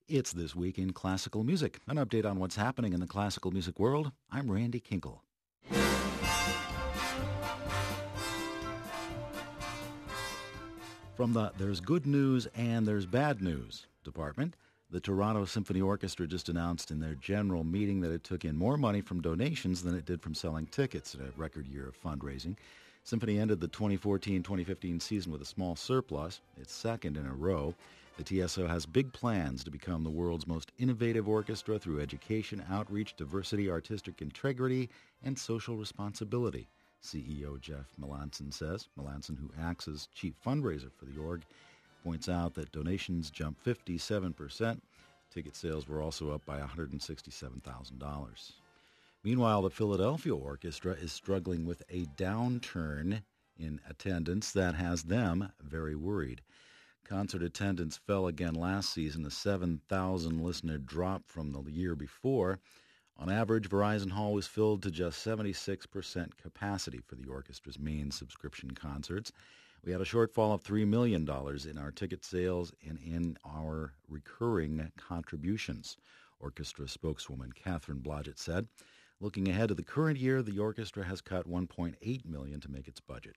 It's This Week in Classical Music, an update on what's happening in the classical music world. I'm Randy Kinkle. From the There's Good News and There's Bad News department, the Toronto Symphony Orchestra just announced in their general meeting that it took in more money from donations than it did from selling tickets in a record year of fundraising. Symphony ended the 2014-2015 season with a small surplus, its second in a row. The TSO has big plans to become the world's most innovative orchestra through education, outreach, diversity, artistic integrity, and social responsibility, CEO Jeff Melanson says. Melanson, who acts as chief fundraiser for the org, points out that donations jumped 57%. Ticket sales were also up by $167,000. Meanwhile, the Philadelphia Orchestra is struggling with a downturn in attendance that has them very worried. Concert attendance fell again last season, a 7,000-listener drop from the year before. On average, Verizon Hall was filled to just 76% capacity for the orchestra's main subscription concerts. We had a shortfall of $3 million in our ticket sales and in our recurring contributions, orchestra spokeswoman Catherine Blodgett said. Looking ahead to the current year, the orchestra has cut $1.8 million to make its budget.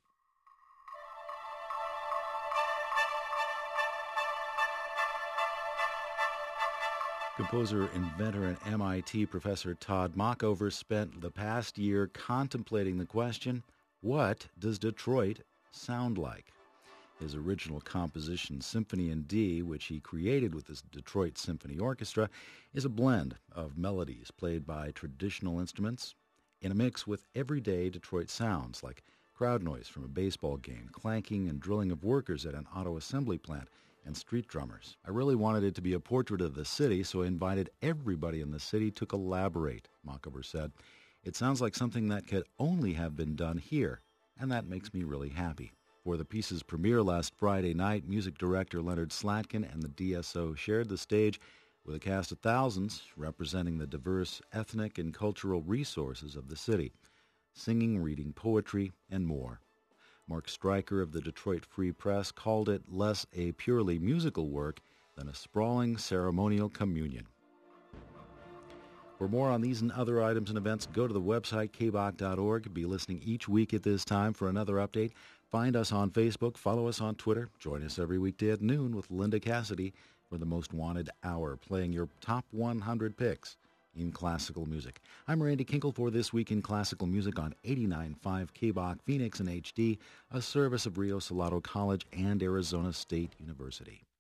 Composer, inventor, and MIT professor Todd Machover spent the past year contemplating the question, what does Detroit sound like? His original composition, Symphony in D, which he created with the Detroit Symphony Orchestra, is a blend of melodies played by traditional instruments in a mix with everyday Detroit sounds like crowd noise from a baseball game, clanking and drilling of workers at an auto assembly plant, and street drummers. I really wanted it to be a portrait of the city, so I invited everybody in the city to collaborate, Machover said. It sounds like something that could only have been done here, and that makes me really happy. For the piece's premiere last Friday night, music director Leonard Slatkin and the DSO shared the stage with a cast of thousands representing the diverse ethnic and cultural resources of the city, singing, reading poetry, and more. Mark Stryker of the Detroit Free Press called it less a purely musical work than a sprawling ceremonial communion. For more on these and other items and events, go to the website kbach.org. Be listening each week at this time for another update. Find us on Facebook, follow us on Twitter. Join us every weekday at noon with Linda Cassidy for the Most Wanted Hour, playing your top 100 picks in classical music. I'm Randy Kinkle for This Week in Classical Music on 89.5 KBach Phoenix in HD, a service of Rio Salado College and Arizona State University.